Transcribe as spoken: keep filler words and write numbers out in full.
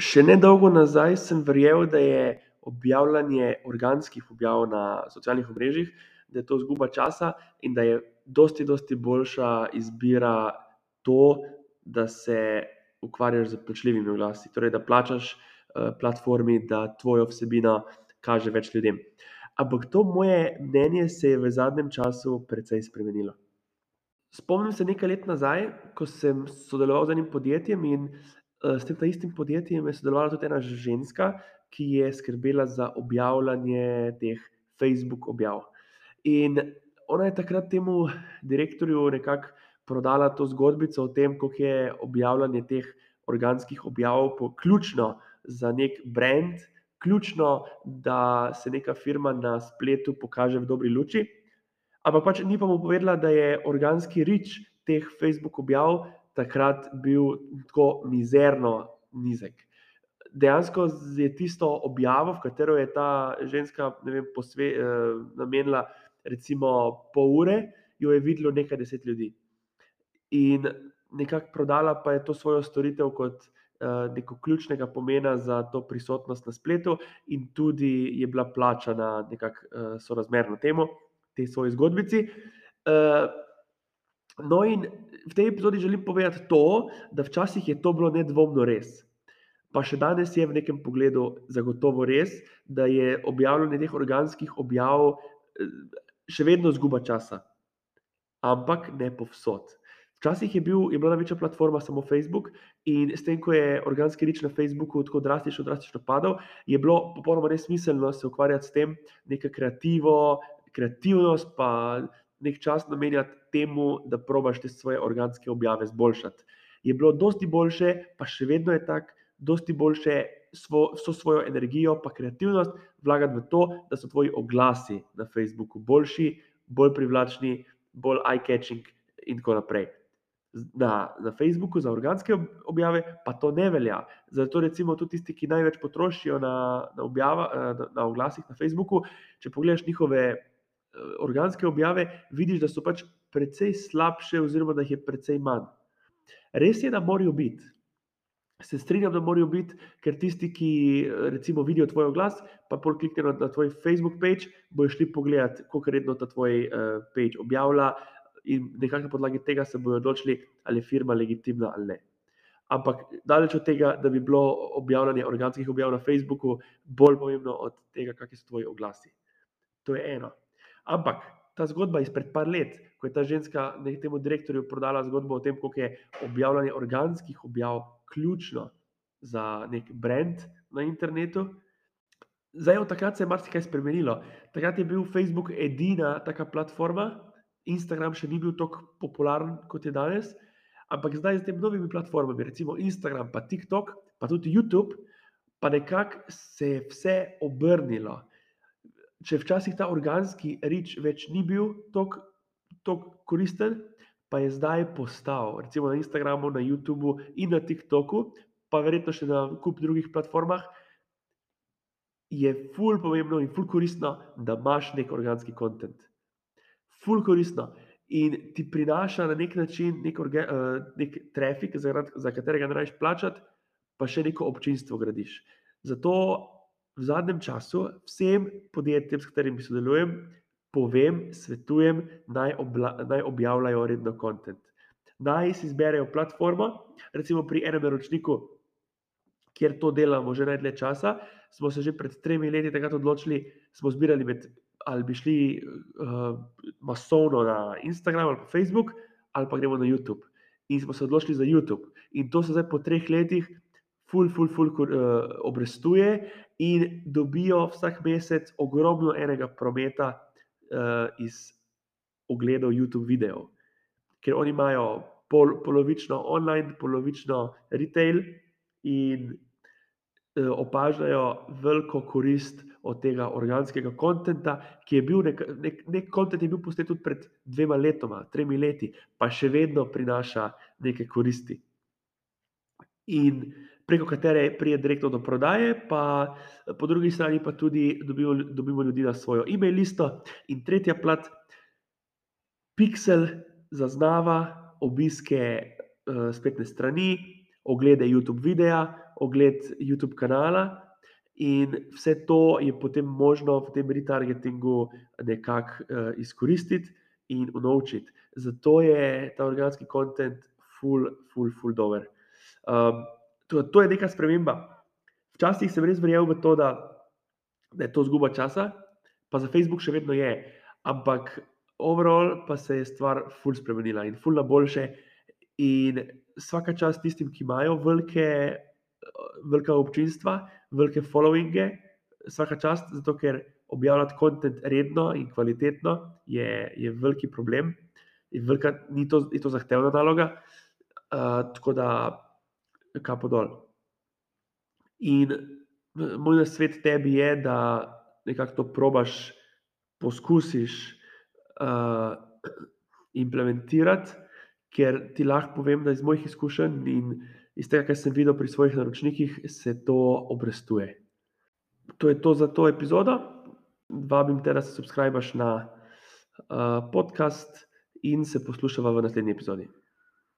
Še nedolgo nazaj sem verjel, da je objavljanje organskih objav na socialnih omrežjih, da je to izguba časa in da je dosti, dosti boljša izbira to, da se ukvarjaš s plačljivimi oglasi. Torej, da plačaš eh, platformi, da tvojo vsebino kaže več ljudem. Ampak to moje mnenje se je v zadnjem času precej spremenilo. Spomnim se nekaj let nazaj, ko sem sodeloval z enim podjetjem in eh, s tem ta istim podjetjem je sodelovala tudi ena ženska, ki je skrbela za objavljanje teh Facebook objav. In ona je takrat temu direktorju nekako prodala to zgodbico o tem, kako je objavljanje teh organskih objav po- ključno za nek brand, ključno, da se neka firma na spletu pokaže v dobri luči. Ampak pač ni pa mu povedala, da je organski reach teh Facebook objav takrat bil tako mizerno nizek. Dejansko je tisto objavo, v katero je ta ženska, ne vem, posve, eh, namenila recimo pol ure, jo je videlo nekaj deset ljudi. In nekako prodala pa je to svojo storitev kot eh, neko ključnega pomena za to prisotnost na spletu, in tudi je bila plačana nekako eh, sorazmerno temu, tej svoji zgodbici. Eh, no, in v tej epizodi želim povedati to, da včasih je to bilo nedvomno res. Pa še danes je v nekem pogledu zagotovo res, da je objavljanje teh organskih objav eh, še vedno izguba časa, ampak ne povsod. Včasih je, bil, je bila največja platforma samo Facebook in s tem, ko je organski reach na Facebooku tako drastično, drastično padal, je bilo popolnoma nesmiselno se ukvarjati s tem, neka kreativo, kreativnost pa nek čas namenjati temu, da probaš te svoje organske objave zboljšati. Je bilo dosti boljše, pa še vedno je tak, dosti boljše svo, vso svojo energijo pa kreativnost vlagati v to, da so tvoji oglasi na Facebooku boljši, bolj privlačni, bolj eye-catching in tako naprej. Na, na Facebooku za organske objave pa to ne velja. Zato recimo tudi tisti, ki največ potrošijo na, na, objava, na, na oglasih na Facebooku, če pogledaš njihove eh, organske objave, vidiš, da so pač precej slabše oziroma da jih je precej manj. Res je, da morajo biti. Se strinjam, da morajo biti, ker tisti, ki eh, recimo vidijo tvoj oglas, pa pol kliknejo na, na tvoj Facebook page, bojo šli pogledati, koliko redno ta tvoj uh, page objavlja, in nekako na podlagi tega se bodo odločili, ali je firma legitimna ali ne. Ampak daleč od tega, da bi bilo objavljanje organskih objav na Facebooku bolj pomembno od tega, kakšni so tvoji oglasi. To je eno. Ampak ta zgodba izpred par let, ko je ta ženska temu direktorju prodala zgodbo o tem, koliko je objavljanje organskih objav ključno za nek brand na internetu. Zdaj, od takrat se je marsikaj spremenilo. Takrat je bil Facebook edina taka platforma, Instagram še ni bil tako popularen, kot je danes, ampak zdaj z temi novimi platformami, recimo Instagram, pa TikTok, pa tudi YouTube, pa nekako se je vse obrnilo. Če včasih ta organski reach več ni bil tako koristen, pa je zdaj postal, recimo na Instagramu, na YouTubu in na TikToku, pa verjetno še na kup drugih platformah, je ful pomembno in ful koristno, da imaš nek organski kontent. Ful koristno. In ti prinaša na nek način nek, orga, uh, nek trafik, za, za katerega ne rabiš plačati, pa še neko občinstvo gradiš. Zato v zadnjem času vsem podjetjem, s katerimi sodelujem, povem, svetujem, naj, obla, naj objavljajo redno kontent. Naj si izberejo platformo, recimo pri enem naročniku, kjer to delamo že najdlje časa, smo se že pred tremi leti takrat odločili, smo zbirali med, ali bi šli uh, masovno na Instagram ali pa Facebook, ali pa gremo na YouTube. In smo se odločili za YouTube. In to se zdaj po treh letih ful, ful, ful uh, obrestuje in dobijo vsak mesec ogromno enega prometa uh, iz ogledov YouTube videov. Ker oni imajo pol, polovično online, polovično retail in opažajo veliko korist od tega organskega kontenta, ki je bil nek, nek, nek kontent je bil posnet tudi pred dvema letoma, tremi leti, pa še vedno prinaša neke koristi. In preko katere prije direktno do prodaje, pa po drugi strani pa tudi dobimo, dobimo ljudi na svojo e-mail listo. In tretja plat, Pixel zaznava obiske uh, spletne strani, oglede YouTube videa, ogled YouTube kanala in vse to je potem možno v tem retargetingu nekako uh, izkoristiti in unovčiti. Zato je ta organski kontent ful, ful, ful dober. Um, to, to je neka sprememba. Včasih sem res verjel v to, da, da je to izguba časa, pa za Facebook še vedno je, ampak overall pa se je stvar ful spremenila in ful na boljše. In vsaka čast tistim, ki imajo velike, velika občinstva, velike followinge, vsaka čast, zato ker objavljati kontent redno in kvalitetno je, je veliki problem, je, velika, ni to, je to zahtevna naloga, uh, tako da kapo dol. In moj nasvet tebi je, da nekako to probaš, poskusiš uh, implementirati, ker ti lahko povem, da iz mojih izkušenj in iz tega, kar sem videl pri svojih naročnikih, se to obrestuje. To je to za to epizodo. Vabim te, da se subscribaš na uh, podcast in se poslušava v naslednji epizodi.